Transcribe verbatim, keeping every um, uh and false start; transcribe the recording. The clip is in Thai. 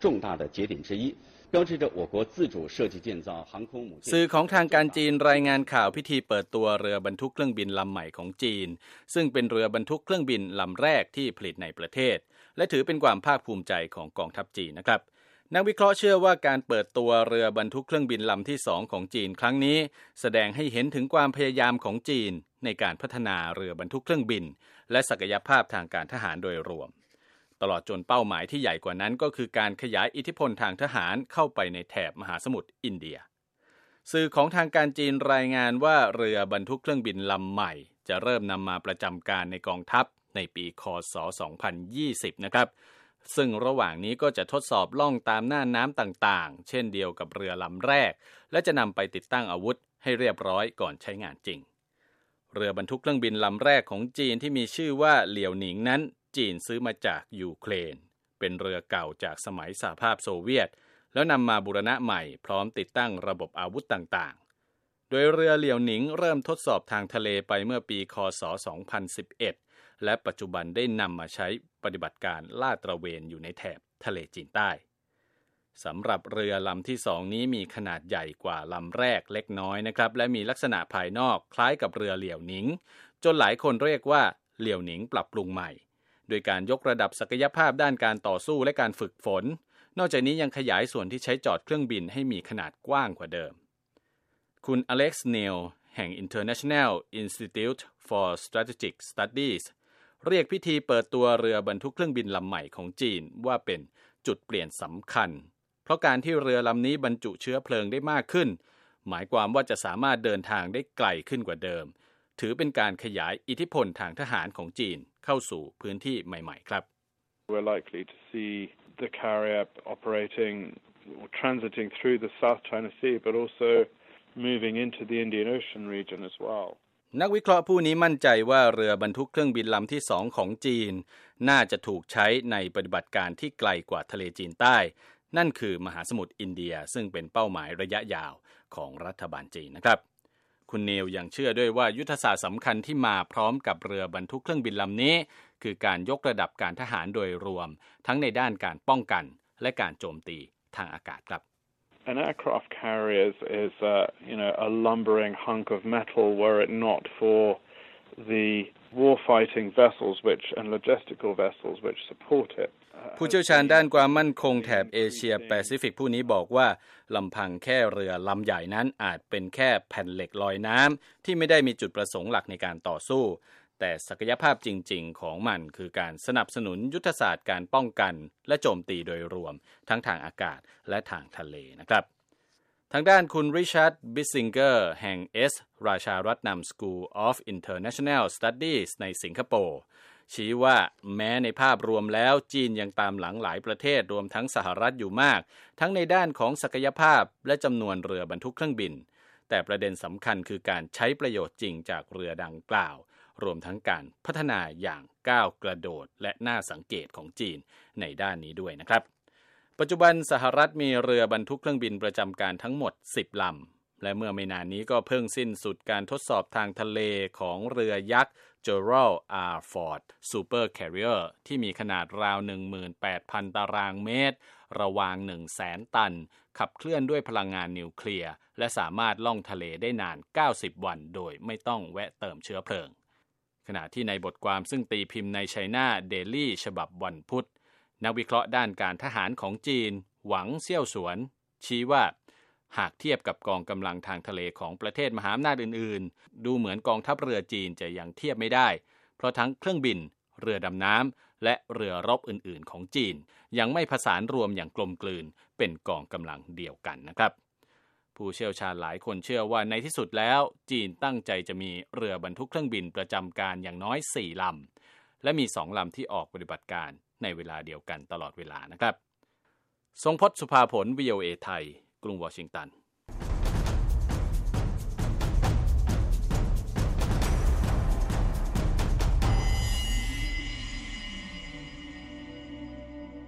重大的节点之一，标志着我国自主设计建造航空母舰สื่อของทางการจีนรายงานข่าวพิธีเปิดตัวเรือบรรทุกเครื่องบินลำใหม่ของจีนซึ่งเป็นเรือบรรทุกเครื่องบินลำแรกที่ผลิตในประเทศและถือเป็นความภาคภูมิใจของกองทัพจีนนะครับนักวิเคราะห์เชื่อว่าการเปิดตัวเรือบรรทุกเครื่องบินลำที่สองของจีนครั้งนี้แสดงให้เห็นถึงความพยายามของจีนในการพัฒนาเรือบรรทุกเครื่องบินและศักยภาพทางการทหารโดยรวมตลอดจนเป้าหมายที่ใหญ่กว่านั้นก็คือการขยายอิทธิพลทางทหารเข้าไปในแถบมหาสมุทรอินเดียสื่อของทางการจีนรายงานว่าเรือบรรทุกเครื่องบินลำใหม่จะเริ่มนำมาประจำการในกองทัพในปีค.ศ. สองพันยี่สิบนะครับซึ่งระหว่างนี้ก็จะทดสอบล่องตามน่านน้ำต่างๆเช่นเดียวกับเรือลำแรกและจะนำไปติดตั้งอาวุธให้เรียบร้อยก่อนใช้งานจริงเรือบรรทุกเครื่องบินลำแรกของจีนที่มีชื่อว่าเหลียวหนิงนั้นจีนซื้อมาจากยูเครนเป็นเรือเก่าจากสมัยสหภาพโซเวียตแล้วนำมาบูรณะใหม่พร้อมติดตั้งระบบอาวุธต่างๆโดยเรือเหลียวหนิงเริ่มทดสอบทางทะเลไปเมื่อปีค.ศ. สองพันสิบเอ็ดและปัจจุบันได้นำมาใช้ปฏิบัติการลาดตระเวนอยู่ในแถบทะเลจีนใต้สำหรับเรือลำที่สองนี้มีขนาดใหญ่กว่าลำแรกเล็กน้อยนะครับและมีลักษณะภายนอกคล้ายกับเรือเหลียวหนิงจนหลายคนเรียกว่าเหลียวหนิงปรับปรุงใหม่โดยการยกระดับศักยภาพด้านการต่อสู้และการฝึกฝนนอกจากนี้ยังขยายส่วนที่ใช้จอดเครื่องบินให้มีขนาดกว้างกว่าเดิมคุณอเล็กซ์เนลแห่ง International Institute for Strategic Studies เรียกพิธีเปิดตัวเรือบรรทุกเครื่องบินลำใหม่ของจีนว่าเป็นจุดเปลี่ยนสำคัญเพราะการที่เรือลำนี้บรรจุเชื้อเพลิงได้มากขึ้นหมายความว่าจะสามารถเดินทางได้ไกลขึ้นกว่าเดิมถือเป็นการขยายอิทธิพลทางทหารของจีนเข้าสู่พื้นที่ใหม่ๆครับ We're likely to see the carrier operating or transiting through the South China Sea but also moving into the Indian Ocean region as well นักวิเคราะห์ผู้นี้มั่นใจว่าเรือบรรทุกเครื่องบินลำที่สองของจีนน่าจะถูกใช้ในปฏิบัติการที่ไกลกว่าทะเลจีนใต้นั่นคือมหาสมุทรอินเดียซึ่งเป็นเป้าหมายระยะยาวของรัฐบาลจีนนะครับคุณเนลยังเชื่อด้วยว่ายุทธศาสตร์สำคัญที่มาพร้อมกับเรือบรรทุกเครื่องบินลำนี้คือการยกระดับการทหารโดยรวมทั้งในด้านการป้องกันและการโจมตีทางอากาศครับ An aircraft carrier is a, you know, a lumbering hunk of metal were it not for the warfighting vessels which and logistical vessels which support it ผู้เชี่ยวชาญด้านความมั่นคงแถบเอเชียแปซิฟิกผู้นี้บอกว่าลำพังแค่เรือลำใหญ่นั้นอาจเป็นแค่แผ่นเหล็กลอยน้ำที่ไม่ได้มีจุดประสงค์หลักในการต่อสู้แต่ศักยภาพจริงๆของมันคือการสนับสนุนยุทธศาสตร์การป้องกันและโจมตีโดยรวมทั้งทางอากาศและทางทะเลนะครับทางด้านคุณริชาร์ดบิสซิงเกอร์แห่ง S ราชารัตนัม School of International Studies ในสิงคโปร์ชี้ว่าแม้ในภาพรวมแล้วจีนยังตามหลังหลายประเทศรวมทั้งสหรัฐอยู่มากทั้งในด้านของศักยภาพและจำนวนเรือบรรทุกเครื่องบินแต่ประเด็นสำคัญคือการใช้ประโยชน์จริงจากเรือดังกล่าวรวมทั้งการพัฒนาอย่างก้าวกระโดดและน่าสังเกตของจีนในด้านนี้ด้วยนะครับปัจจุบันสหรัฐมีเรือบรรทุกเครื่องบินประจำการทั้งหมดสิบลำและเมื่อไม่นานนี้ก็เพิ่งสิ้นสุดการทดสอบทางทะเลของเรือยักษ์ Gerald R. Ford Super Carrier ที่มีขนาดราว หนึ่งหมื่นแปดพัน ตารางเมตรระวาง หนึ่งแสน ตันขับเคลื่อนด้วยพลังงานนิวเคลียร์และสามารถล่องทะเลได้นานเก้าสิบวันโดยไม่ต้องแวะเติมเชื้อเพลิงขณะที่ในบทความซึ่งตีพิมพ์ใน China Daily ฉบับวันพุธนักวิเคราะห์ด้านการทหารของจีนหวังเซี่ยวสวนชี้ว่าหากเทียบกับกองกำลังทางทะเลของประเทศมหาอำนาจอื่นๆดูเหมือนกองทัพเรือจีนจะยังเทียบไม่ได้เพราะทั้งเครื่องบินเรือดำน้ำและเรือรบอื่นๆของจีนยังไม่ผสานรวมอย่างกลมกลืนเป็นกองกำลังเดียวกันนะครับผู้เชี่ยวชาญหลายคนเชื่อว่าในที่สุดแล้วจีนตั้งใจจะมีเรือบรรทุกเครื่องบินประจำการอย่างน้อยสี่ลำและมีสองลำที่ออกปฏิบัติการในเวลาเดียวกันตลอดเวลานะครับทรงพจน์ สุภาผล วี โอ เอ ไทยกรุงวอชิงตัน